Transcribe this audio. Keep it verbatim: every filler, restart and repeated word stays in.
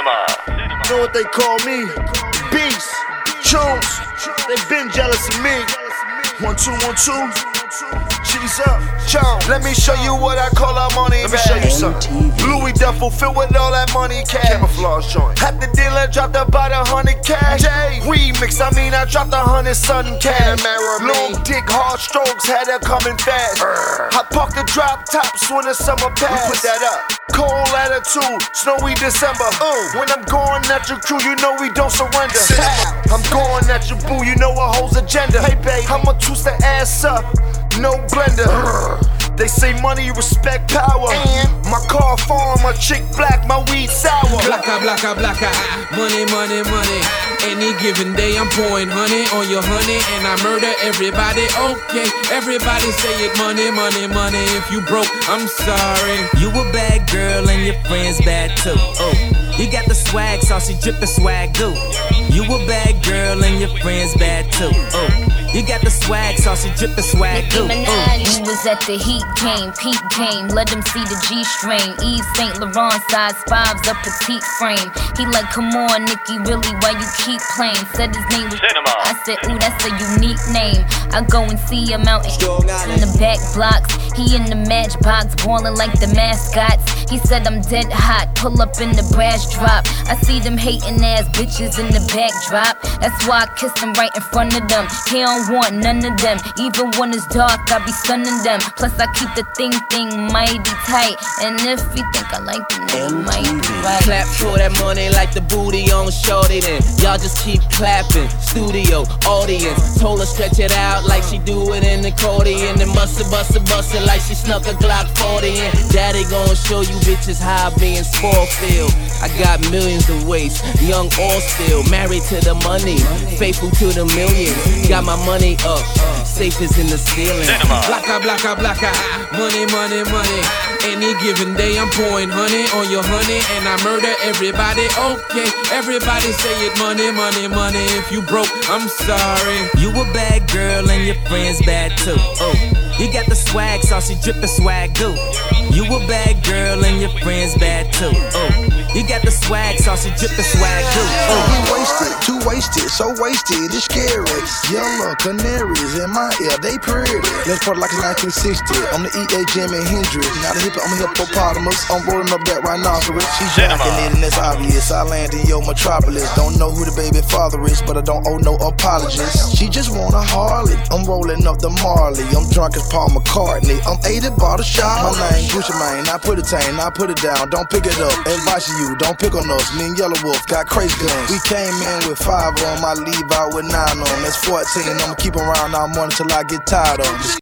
Cinema. You know what they call me? Beast, Jones. They been jealous of me. One, two, one, two. Cheese up, Jones. Let me show you what I call our money. Let me show you something. Louis duffel filled with all that money cash. Camouflage joint. Had the dealer dropped about a hundred cash. Remix, I mean I dropped a hundred sudden cash. Long dick, hard strokes, had her coming fast. I parked the drop tops when the summer passed. Put that up. Cold attitude, snowy December. Uh, when I'm going at your crew, you know we don't surrender. I'm going at your boo, you know a hoe's agenda. Hey babe, I'ma twist the ass up, no blender. They say money, respect, power. My car farm, my chick black, my weed sour. Blacka, blacka, blacka, money, money, money. Any given day I'm pouring honey on your honey and I murder everybody. Okay, everybody say it, money, money, money. If you broke, I'm sorry. You a bad girl and your friends bad too. Oh, you got the swag, saucy drippin' swag goo. You a bad girl and your friends bad too. Oh, you got the swag, saucy drippin' swag goo. You was at the Heat game, peak game. Let them see the G-string. Yves Saint Laurent size fives, a petite frame. He like, come on, Nikki, really, why you keep playing? Said his name was Cinema. I said, ooh, that's a unique name. I go and see him out in the back blocks. He in the matchbox, ballin' like the mascots. He said I'm dead hot, pull up in the brass drop. I see them hating ass bitches in the backdrop. That's why I kiss him right in front of them. He don't want none of them. Even when it's dark, I be stunning them. Plus I keep the thing thing mighty tight. And if you think I like them, then you might be right. Clap for that money like the booty on shorty then. Y'all just keep clapping. Studio, audience. Told her stretch it out like she do it in the accordion. And bust it, bust it, bust it like she snuck a Glock forty in. Daddy gon' show you bitches how being spoiled feel. I got millions to waste, young or still. Married to the money, faithful to the millions. Got my money up, safe is in the ceiling. Blacka, blacka, blacka, money, money, money. Any given day I'm pouring honey on your honey and I murder everybody. Okay, everybody say it, money, money, money. If you broke, I'm sorry. You a bad girl and your friends bad too. Oh, you got the swag, saucy drippin' swag goo. You a bad girl and your friends bad too. Oh, you got the swag, saucy drippin' swag goo. Oh, we wasted, too wasted, so wasted, it's scary. Yellow canaries in my ear, they pretty. Let's put it like it's nineteen sixty. I'm the E A Jimi Hendrix. Now the hip, I'm a hippopotamus. I'm rolling up that rhinoceros. She's jacking it and that's obvious. I land in your metropolis. Don't know who the baby father is, but I don't owe no apologies. She just want a Harley. I'm rolling up the Marley. I'm drunk as Paul McCartney. I'm eighty bought a shot. My name Gucci Mane. I put it tame, I put it down. Don't pick it up. Advice to you, don't pick on us. Me and Yellow Wolf got crazy guns. We came in with five on. I leave out with nine on. That's fourteen. I'ma keep around all morning till I get tired of 'em.